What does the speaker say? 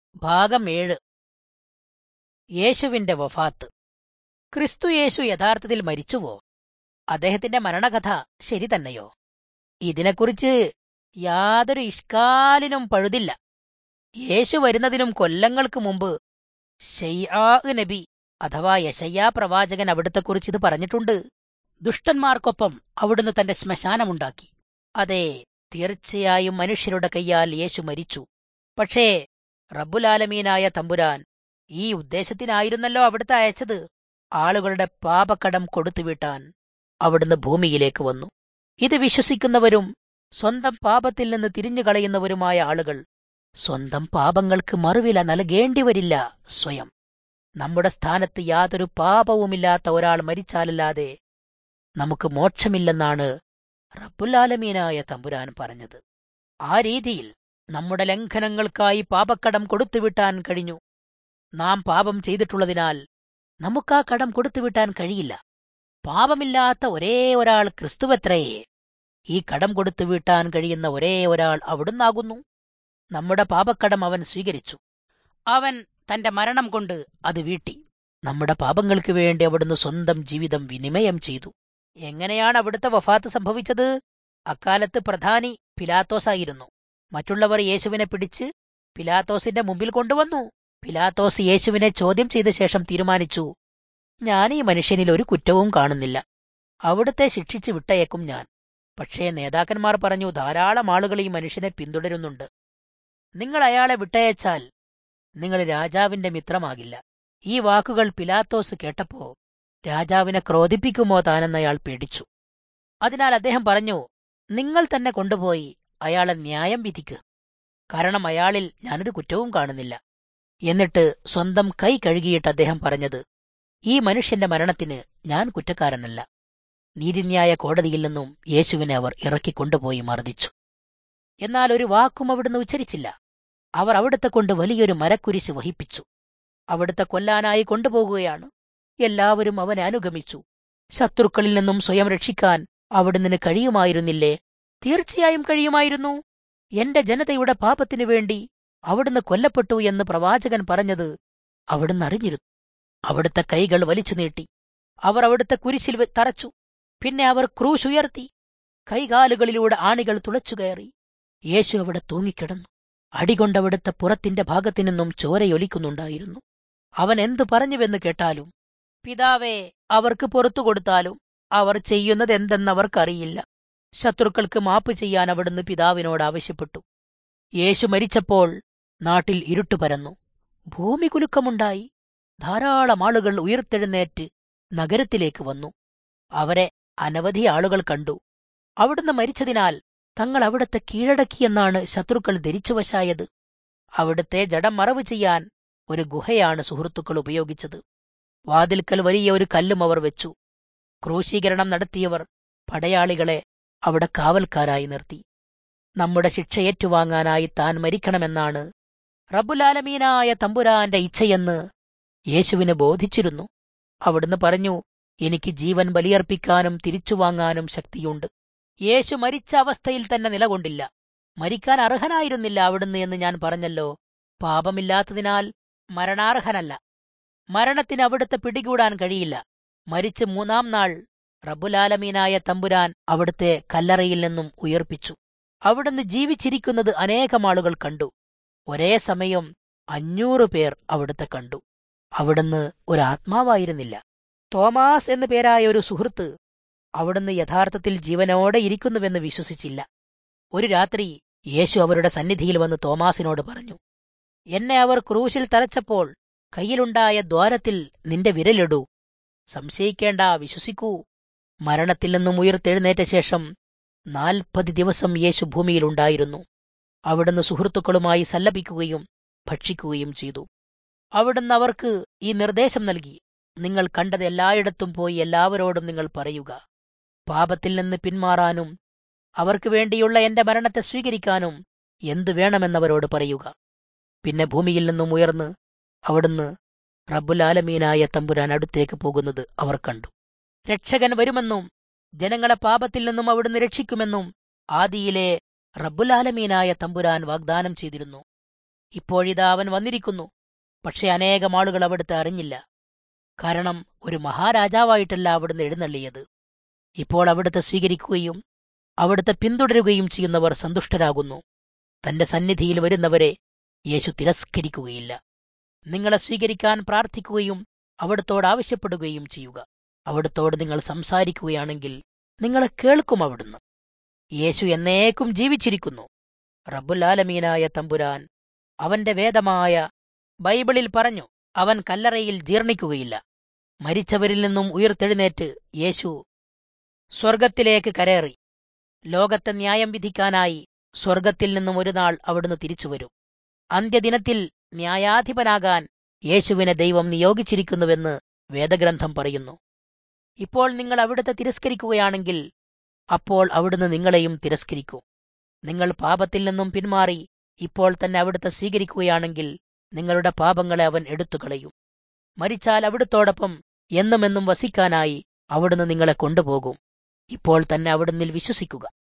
ഭാഗം 7. യേശുവിന്റെ വഫാത്ത്. ക്രിസ്തു യേശു യഥാർത്ഥത്തിൽ മരിച്ചുവോ? അദ്ദേഹത്തിന്റെ മരണകഥ ശരി തന്നെയോ? ഇതിനെക്കുറിച്ച് യാതൊരു ഇഷ്കാലിനും പഴുതില്ല. യേശു വരുന്നതിനും കൊല്ലങ്ങൾക്ക് മുമ്പ് ശയ്യാ നബി അഥവാ യശയ്യാ പ്രവാചകൻ അവിടുത്തെക്കുറിച്ച് ഇത് പറഞ്ഞിട്ടുണ്ട്. ദുഷ്ടന്മാർക്കൊപ്പം അവിടുന്ന് തന്റെ ശ്മശാനമുണ്ടാക്കി. അതെ, തീർച്ചയായും മനുഷ്യരുടെ കൈയാൽ യേശു മരിച്ചു. പക്ഷേ റബ്ബുലാലമീനായ തമ്പുരാൻ ഈ ഉദ്ദേശത്തിനായിരുന്നല്ലോ അവിടുത്തെ അയച്ചത്. ആളുകളുടെ പാപക്കടം കൊടുത്തുവിട്ടാൻ അവിടുന്ന് ഭൂമിയിലേക്ക് വന്നു. ഇത് വിശ്വസിക്കുന്നവരും സ്വന്തം പാപത്തിൽ നിന്ന് തിരിഞ്ഞുകളയുന്നവരുമായ ആളുകൾ സ്വന്തം പാപങ്ങൾക്ക് മറുവില നൽകേണ്ടിവരില്ല. സ്വയം നമ്മുടെ സ്ഥാനത്ത് യാതൊരു പാപവുമില്ലാത്ത ഒരാൾ മരിച്ചാലല്ലാതെ നമുക്ക് മോക്ഷമില്ലെന്നാണ് റബ്ബുലാലമീനായ തമ്പുരാൻ പറഞ്ഞത്. ആ രീതിയിൽ നമ്മുടെ ലംഘനങ്ങൾക്കായി പാപക്കടം കൊടുത്തുവിട്ടാൻ കഴിഞ്ഞു. നാം പാപം ചെയ്തിട്ടുള്ളതിനാൽ നമുക്കാ കടം കൊടുത്തുവിട്ടാൻ കഴിയില്ല. പാപമില്ലാത്ത ഒരേ ഒരാൾ ക്രിസ്തുവത്രയേ. ഈ കടം കൊടുത്തുവിട്ടാൻ കഴിയുന്ന ഒരേ ഒരാൾ അവിടുന്നാകുന്നു. നമ്മുടെ പാപക്കടം അവൻ സ്വീകരിച്ചു. അവൻ തന്റെ മരണം കൊണ്ട് അത് വീട്ടി. നമ്മുടെ പാപങ്ങൾക്ക് വേണ്ടി അവിടുന്ന് സ്വന്തം ജീവിതം വിനിമയം ചെയ്തു. എങ്ങനെയാണ് അവിടുത്തെ വഫാത്ത് സംഭവിച്ചത്? അക്കാലത്ത് പ്രധാനി പിലാത്തോസായിരുന്നു. മറ്റുള്ളവർ യേശുവിനെ പിടിച്ച് പിലാത്തോസിന്റെ മുമ്പിൽ കൊണ്ടുവന്നു. പിലാത്തോസ് യേശുവിനെ ചോദ്യം ചെയ്ത ശേഷം തീരുമാനിച്ചു, ഞാൻ ഈ മനുഷ്യനിൽ ഒരു കുറ്റവും കാണുന്നില്ല, അവിടുത്തെ ശിക്ഷിച്ചു വിട്ടയേക്കും ഞാൻ. പക്ഷേ നേതാക്കന്മാർ പറഞ്ഞു, ധാരാളം ആളുകൾ ഈ മനുഷ്യനെ പിന്തുടരുന്നുണ്ട്. നിങ്ങൾ അയാളെ വിട്ടയച്ചാൽ നിങ്ങൾ രാജാവിന്റെ മിത്രമാകില്ല. ഈ വാക്കുകൾ പിലാത്തോസ് കേട്ടപ്പോ രാജാവിനെ ക്രോധിപ്പിക്കുമോ താനെന്നയാൾ പേടിച്ചു. അതിനാൽ അദ്ദേഹം പറഞ്ഞു, നിങ്ങൾ തന്നെ കൊണ്ടുപോയി അയാളെ ന്യായം വിധിക്ക്, കാരണം അയാളിൽ ഞാനൊരു കുറ്റവും കാണുന്നില്ല. എന്നിട്ട് സ്വന്തം കൈ കഴുകിയിട്ട് അദ്ദേഹം പറഞ്ഞത്, ഈ മനുഷ്യന്റെ മരണത്തിന് ഞാൻ കുറ്റക്കാരനല്ല. നീതിന്യായ കോടതിയിൽ നിന്നും യേശുവിനെ അവർ ഇറക്കിക്കൊണ്ടുപോയി മർദ്ദിച്ചു. എന്നാൽ ഒരു വാക്കും അവിടുന്ന് ഉച്ചരിച്ചില്ല. അവർ അവിടുത്തെ കൊണ്ട് വലിയൊരു മരക്കുരിശ് വഹിപ്പിച്ചു. അവിടുത്തെ കൊല്ലാനായി കൊണ്ടുപോകുകയാണ്. എല്ലാവരും അവനെ അനുഗമിച്ചു. ശത്രുക്കളിൽ നിന്നും സ്വയം രക്ഷിക്കാൻ അവിടുന്ന് കഴിയുമായിരുന്നില്ലേ? തീർച്ചയായും കഴിയുമായിരുന്നു. എന്റെ ജനതയുടെ പാപത്തിനു വേണ്ടി അവിടുന്ന് കൊല്ലപ്പെട്ടു എന്ന് പ്രവാചകൻ പറഞ്ഞത് അവിടുന്ന് അറിഞ്ഞിരുന്നു. അവിടുത്തെ കൈകൾ വലിച്ചു നീട്ടി. അവർ അവിടുത്തെ കുരിശിൽ തറച്ചു. പിന്നെ അവർ ക്രൂശ് ഉയർത്തി. കൈകാലുകളിലൂടെ ആണികൾ തുളച്ചുകയറി. യേശു അവിടെ തൂങ്ങിക്കിടന്നു. അടികൊണ്ടവിടുത്തെ പുറത്തിന്റെ ഭാഗത്തു നിന്നും ചോരയൊലിക്കുന്നുണ്ടായിരുന്നു. അവൻ എന്തു പറഞ്ഞുവെന്ന് കേട്ടാലും, പിതാവേ, അവർക്ക് പുറത്തു കൊടുത്താലും അവർ ചെയ്യുന്നതെന്തെന്നവർക്കറിയില്ല. ശത്രുക്കൾക്ക് മാപ്പ് ചെയ്യാൻ അവിടുന്ന് പിതാവിനോട് ആവശ്യപ്പെട്ടു. യേശു മരിച്ചപ്പോൾ നാട്ടിൽ ഇരുട്ടു പരന്നു. ഭൂമി കുലുക്കമുണ്ടായി. ധാരാളം ആളുകൾ ഉയർത്തെഴുന്നേറ്റ് നഗരത്തിലേക്ക് വന്നു. അവരെ അനവധി ആളുകൾ കണ്ടു. അവിടുന്ന് മരിച്ചതിനാൽ തങ്ങൾ അവിടുത്തെ കീഴടക്കിയെന്നാണ് ശത്രുക്കൾ ധരിച്ചുവശായത്. അവിടുത്തെ ജഡം മറവ് ചെയ്യാൻ ഒരു ഗുഹയാണ് സുഹൃത്തുക്കൾ ഉപയോഗിച്ചത്. വാതിൽക്കൽ വലിയ ഒരു കല്ലും അവർ വെച്ചു. ക്രൂശീകരണം നടത്തിയവർ പടയാളികളെ അവിടെ കാവൽക്കാരായി നിർത്തി. നമ്മുടെ ശിക്ഷ ഏറ്റുവാങ്ങാനായി താൻ മരിക്കണമെന്നാണ് റബ്ബുലാലമീനായ തമ്പുരാന്റെ ഇച്ഛയെന്ന് യേശുവിന് ബോധിച്ചിരുന്നു. അവിടുന്ന് പറഞ്ഞു, എനിക്ക് ജീവൻ ബലിയർപ്പിക്കാനും തിരിച്ചുവാങ്ങാനും ശക്തിയുണ്ട്. യേശു മരിച്ച അവസ്ഥയിൽ തന്നെ നിലകൊണ്ടില്ല. മരിക്കാൻ അർഹനായിരുന്നില്ല അവിടുന്ന് എന്ന് ഞാൻ പറഞ്ഞല്ലോ. പാപമില്ലാത്തതിനാൽ മരണാർഹനല്ല. മരണത്തിന് അവിടുത്തെ പിടികൂടാൻ കഴിയില്ല. മരിച്ച് 3-ാം നാൾ റബ്ബുലാലമീനായ തമ്പുരാൻ അവിടുത്തെ കല്ലറയിൽ നിന്നും ഉയർപ്പിച്ചു. അവിടുന്ന് ജീവിച്ചിരിക്കുന്നത് അനേകം ആളുകൾ കണ്ടു. ഒരേ സമയം 500 പേർ അവിടുത്തെ കണ്ടു. അവിടുന്ന് ഒരാത്മാവായിരുന്നില്ല. തോമാസ് എന്നു പേരായ ഒരു സുഹൃത്ത് അവിടുന്ന് യഥാർത്ഥത്തിൽ ജീവനോടെ ഇരിക്കുന്നുവെന്ന് വിശ്വസിച്ചില്ല. ഒരു രാത്രി യേശു അവരുടെ സന്നിധിയിൽ വന്ന് തോമാസിനോട് പറഞ്ഞു, എന്നെ അവർ ക്രൂശിൽ തറച്ചപ്പോൾ കയ്യിലുണ്ടായ ദ്വാരത്തിൽ നിന്റെ വിരലിടൂ. സംശയിക്കേണ്ട, വിശ്വസിക്കൂ. മരണത്തിൽ നിന്നും ഉയർത്തെഴുന്നേറ്റ ശേഷം 40 ദിവസം യേശു ഭൂമിയിലുണ്ടായിരുന്നു. അവിടുന്ന് സുഹൃത്തുക്കളുമായി സല്ലപിക്കുകയും ഭക്ഷിക്കുകയും ചെയ്തു. അവിടുന്ന് അവർക്ക് ഈ നിർദ്ദേശം നൽകി, നിങ്ങൾ കണ്ടത് എല്ലായിടത്തും പോയി എല്ലാവരോടും നിങ്ങൾ പറയുക. പാപത്തിൽ നിന്ന് പിന്മാറാനും അവർക്ക് വേണ്ടിയുള്ള എന്റെ മരണത്തെ സ്വീകരിക്കാനും എന്തു വേണമെന്നവരോട് പറയുക. പിന്നെ ഭൂമിയിൽ നിന്നും ഉയർന്ന് അവിടുന്ന് റബ്ബുലാലമീനായ തമ്പുരാൻ അടുത്തേക്ക് പോകുന്നത് അവർ കണ്ടു. രക്ഷകൻ വരുമെന്നും ജനങ്ങളെ പാപത്തിൽ നിന്നും അവിടുന്ന് രക്ഷിക്കുമെന്നും ആദിയിലെ റബ്ബുലാലമീനായ തമ്പുരാൻ വാഗ്ദാനം ചെയ്തിരുന്നു. ഇപ്പോഴിതാ അവൻ വന്നിരിക്കുന്നു. പക്ഷെ അനേകം ആളുകൾ അവിടുത്തെ അറിഞ്ഞില്ല. കാരണം ഒരു മഹാരാജാവായിട്ടല്ല അവിടുന്ന് എഴുന്നള്ളിയത്. ഇപ്പോൾ അവിടുത്തെ സ്വീകരിക്കുകയും അവിടുത്തെ പിന്തുടരുകയും ചെയ്യുന്നവർ സന്തുഷ്ടരാകുന്നു. തന്റെ സന്നിധിയിൽ വരുന്നവരെ യേശു തിരസ്കരിക്കുകയില്ല. നിങ്ങളെ സ്വീകരിക്കാൻ പ്രാർത്ഥിക്കുകയും അവിടുത്തോട് ആവശ്യപ്പെടുകയും ചെയ്യുക. അവിടുത്തോട് നിങ്ങൾ സംസാരിക്കുകയാണെങ്കിൽ നിങ്ങളെ കേൾക്കും അവിടുന്ന്. യേശു എന്നേക്കും ജീവിച്ചിരിക്കുന്നു. റബ്ബുൽ ആലമീനായ തമ്പുരാൻ അവന്റെ വേദമായ ബൈബിളിൽ പറഞ്ഞു, അവൻ കല്ലറയിൽ ജീർണിക്കുകയില്ല. മരിച്ചവരിൽ നിന്നും ഉയിർത്തെഴുന്നേറ്റ് യേശു സ്വർഗത്തിലേക്ക് കരേറി. ലോകത്തെ ന്യായം വിധിക്കാനായി സ്വർഗത്തിൽ നിന്നും ഒരു നാൾ അവിടുന്ന് തിരിച്ചുവരും. അന്ത്യദിനത്തിൽ ന്യായാധിപനാകാൻ യേശുവിനെ ദൈവം നിയോഗിച്ചിരിക്കുന്നുവെന്ന് വേദഗ്രന്ഥം പറയുന്നു. ഇപ്പോൾ നിങ്ങൾ അവിടുത്തെ തിരസ്കരിക്കുകയാണെങ്കിൽ അപ്പോൾ അവിടുന്ന് നിങ്ങളെയും തിരസ്കരിക്കും. നിങ്ങൾ പാപത്തിൽ നിന്നും പിന്മാറി ഇപ്പോൾ തന്നെ അവിടുത്തെ സ്വീകരിക്കുകയാണെങ്കിൽ നിങ്ങളുടെ പാപങ്ങളെ അവൻ എടുത്തുകളയും. മരിച്ചാൽ അവിടുത്തോടൊപ്പം എന്നുമെന്നും വസിക്കാനായി അവിടുന്ന് നിങ്ങളെ കൊണ്ടുപോകും. ഇപ്പോൾ തന്നെ അവിടുന്നിൽ വിശ്വസിക്കുക.